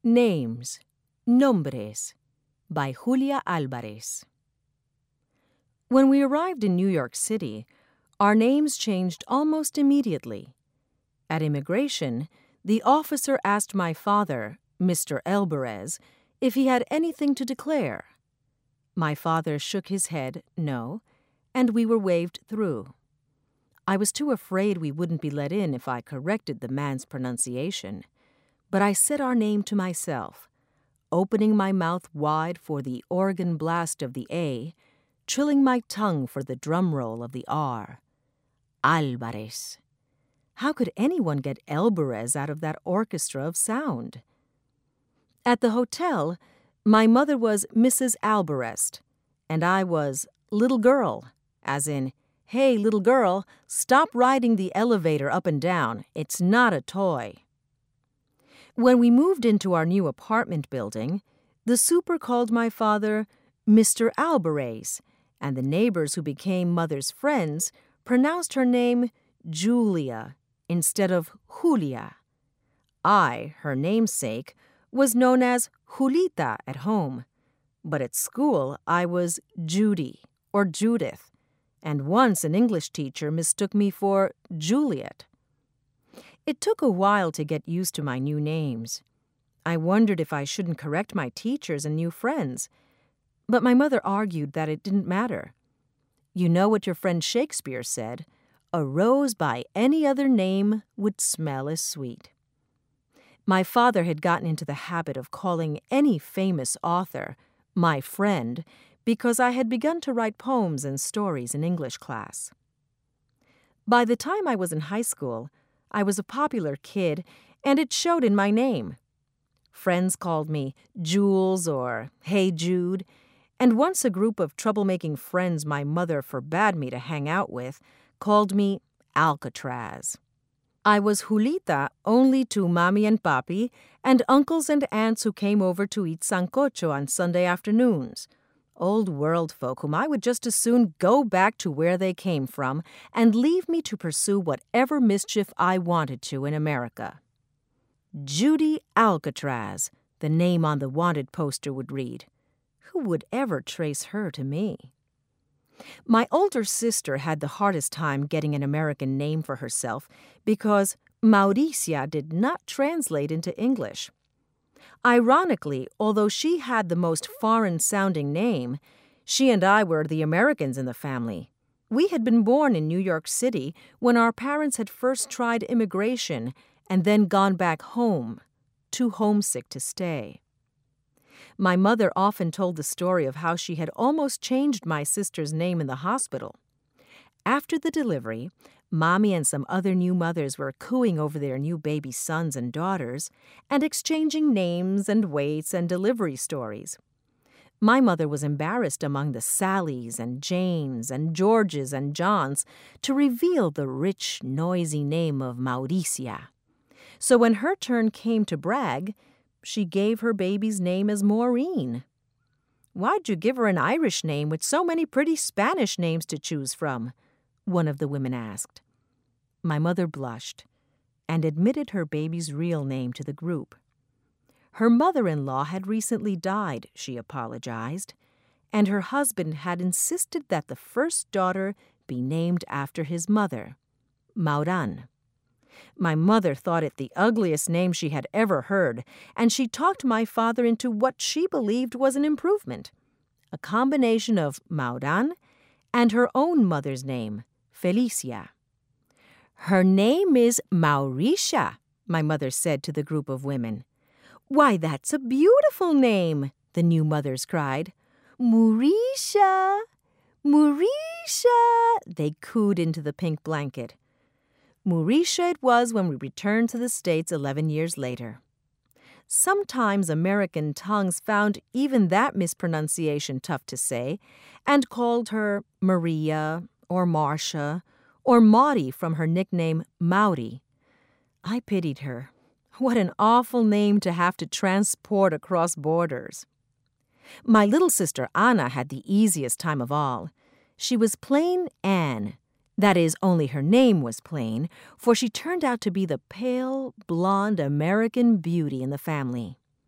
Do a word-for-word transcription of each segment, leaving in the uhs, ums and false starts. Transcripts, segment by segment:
Names, Nombres, by Julia Alvarez. When we arrived in New York City, our names changed almost immediately. At immigration, the officer asked my father, Mister Alvarez, if he had anything to declare. My father shook his head, no, and we were waved through. I was too afraid we wouldn't be let in if I corrected the man's pronunciation, but I said our name to myself, opening my mouth wide for the organ blast of the A, trilling my tongue for the drum roll of the R. Alvarez. How could anyone get Alvarez out of that orchestra of sound? At the hotel, my mother was Missus Albarest, and I was little girl, as in, hey, little girl, stop riding the elevator up and down. It's not a toy. When we moved into our new apartment building, the super called my father Mister Alvarez, and the neighbors who became Mother's friends pronounced her name Julia instead of Julia. I, her namesake, was known as Julita at home, but at school I was Judy or Judith, and once an English teacher mistook me for Juliet. It took a while to get used to my new names. I wondered if I shouldn't correct my teachers and new friends, but my mother argued that it didn't matter. You know what your friend Shakespeare said, a rose by any other name would smell as sweet. My father had gotten into the habit of calling any famous author my friend because I had begun to write poems and stories in English class. By the time I was in high school, I was a popular kid, and it showed in my name. Friends called me Jules or Hey Jude, and once a group of troublemaking friends my mother forbade me to hang out with called me Alcatraz. I was Julita only to Mommy and Papi and uncles and aunts who came over to eat sancocho on Sunday afternoons. Old world folk whom I would just as soon go back to where they came from and leave me to pursue whatever mischief I wanted to in America. Judy Alcatraz, the name on the wanted poster would read. Who would ever trace her to me? My older sister had the hardest time getting an American name for herself because Mauricia did not translate into English. Ironically, although she had the most foreign-sounding name, she and I were the Americans in the family. We had been born in New York City when our parents had first tried immigration and then gone back home, too homesick to stay. My mother often told the story of how she had almost changed my sister's name in the hospital. After the delivery, Mommy and some other new mothers were cooing over their new baby sons and daughters and exchanging names and weights and delivery stories. My mother was embarrassed among the Sallys and Janes and Georges and Johns to reveal the rich, noisy name of Mauricia. So when her turn came to brag, she gave her baby's name as Maureen. Why'd you give her an Irish name with so many pretty Spanish names to choose from? One of the women asked. My mother blushed and admitted her baby's real name to the group. Her mother-in-law had recently died, she apologized, and her husband had insisted that the first daughter be named after his mother, Mauran. My mother thought it the ugliest name she had ever heard, and she talked my father into what she believed was an improvement, a combination of Mauran and her own mother's name, Felicia. Her name is Mauricia, my mother said to the group of women. Why, that's a beautiful name, the new mothers cried. Mauricia, Mauricia, they cooed into the pink blanket. Mauricia it was when we returned to the States eleven years later. Sometimes American tongues found even that mispronunciation tough to say and called her Maria or Marcia or Maudie from her nickname Maudie. I pitied her. What an awful name to have to transport across borders. My little sister Anna had the easiest time of all. She was plain Anne. That is, only her name was plain, for she turned out to be the pale, blonde American beauty in the family.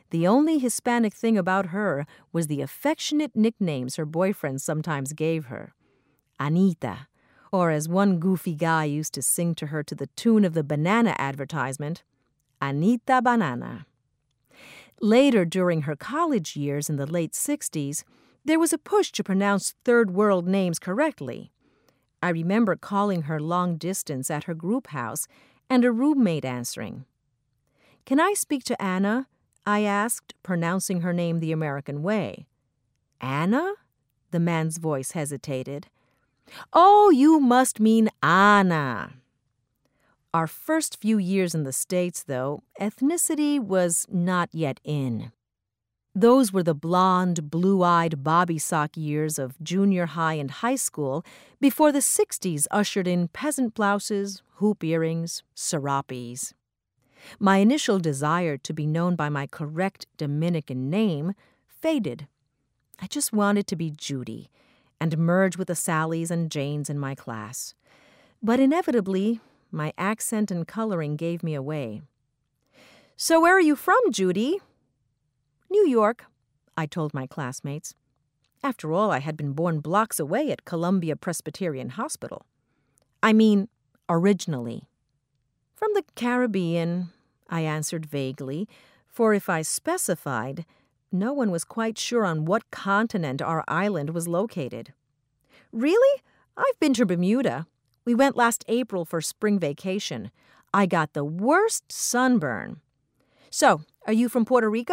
The only Hispanic thing about her was the affectionate nicknames her boyfriend sometimes gave her. Anita, or as one goofy guy used to sing to her to the tune of the banana advertisement, Anita Banana. Later, during her college years in the late sixties, there was a push to pronounce third world names correctly. I remember calling her long distance at her group house and a roommate answering. "Can I speak to Anna?" I asked, pronouncing her name the American way. "Anna?" The man's voice hesitated. "Oh, you must mean Anna." Our first few years in the States, though, ethnicity was not yet in. Those were the blonde, blue-eyed bobby sock years of junior high and high school before the sixties ushered in peasant blouses, hoop earrings, serapes. My initial desire to be known by my correct Dominican name faded. I just wanted to be Judy and merge with the Sallys and Janes in my class. But inevitably, my accent and coloring gave me away. "So where are you from, Judy?" "New York," I told my classmates. After all, I had been born blocks away at Columbia Presbyterian Hospital. I mean, originally. "From the Caribbean," I answered vaguely, for if I specified, no one was quite sure on what continent our island was located. "Really? I've been to Bermuda. We went last April for spring vacation. I got the worst sunburn." "So, are you from Puerto Rico?"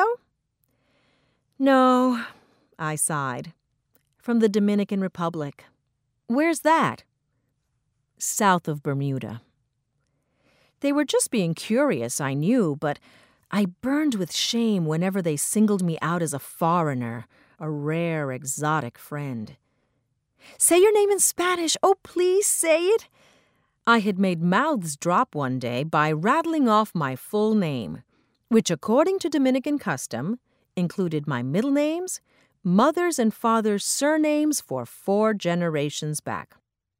"No," I sighed. "From the Dominican Republic." "Where's that?" "South of Bermuda." They were just being curious, I knew, but I burned with shame whenever they singled me out as a foreigner, a rare, exotic friend. "Say your name in Spanish. Oh, please say it." I had made mouths drop one day by rattling off my full name, which, according to Dominican custom, included my middle names, mother's and father's surnames for four generations back.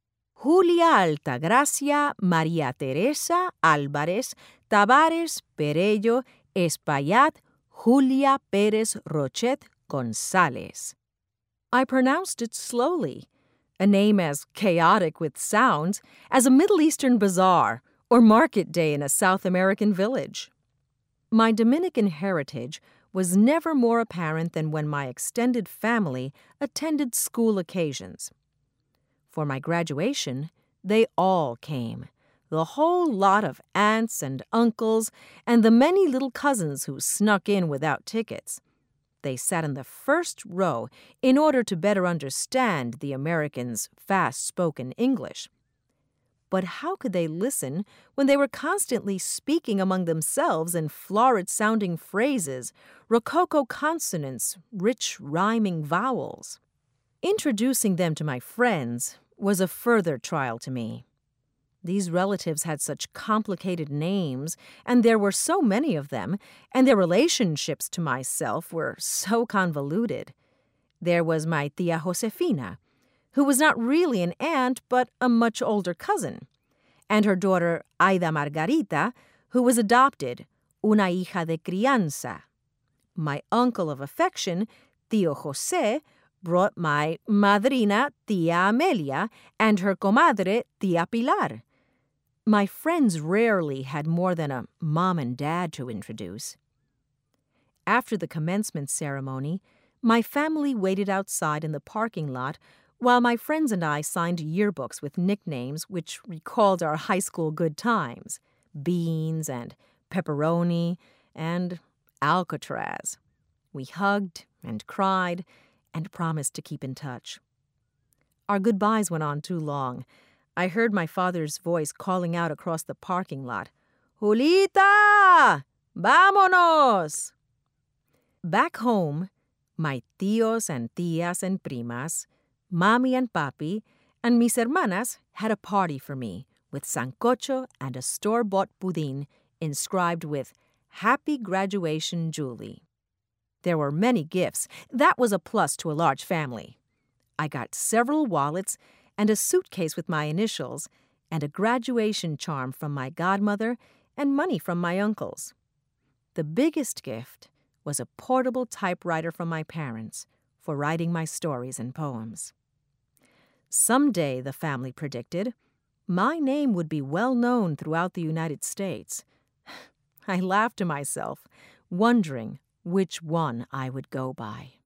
Julia Altagracia Maria Teresa Alvarez Tavares Perello Espaillat Julia Perez Rochet Gonzalez. I pronounced it slowly, a name as chaotic with sounds as a Middle Eastern bazaar or market day in a South American village. My Dominican heritage was never more apparent than when my extended family attended school occasions. For my graduation, they all came, the whole lot of aunts and uncles and the many little cousins who snuck in without tickets. They sat in the first row in order to better understand the Americans' fast-spoken English. But how could they listen when they were constantly speaking among themselves in florid-sounding phrases, rococo consonants, rich rhyming vowels? Introducing them to my friends was a further trial to me. These relatives had such complicated names, and there were so many of them, and their relationships to myself were so convoluted. There was my tia Josefina, who was not really an aunt but a much older cousin, and her daughter Aida Margarita, who was adopted, una hija de crianza. My uncle of affection, Tío José, brought my madrina, Tía Amelia, and her comadre, Tía Pilar. My friends rarely had more than a mom and dad to introduce. After the commencement ceremony, my family waited outside in the parking lot while my friends and I signed yearbooks with nicknames which recalled our high school good times, Beans and Pepperoni and Alcatraz. We hugged and cried and promised to keep in touch. Our goodbyes went on too long. I heard my father's voice calling out across the parking lot, "Julita! Vámonos!" Back home, my tíos and tías and primas, mami and papi, and mis hermanas had a party for me with sancocho and a store-bought budín inscribed with Happy Graduation, Julie. There were many gifts. That was a plus to a large family. I got several wallets and a suitcase with my initials, and a graduation charm from my godmother, and money from my uncles. The biggest gift was a portable typewriter from my parents for writing my stories and poems. Someday, the family predicted, my name would be well known throughout the United States. I laughed to myself, wondering which one I would go by.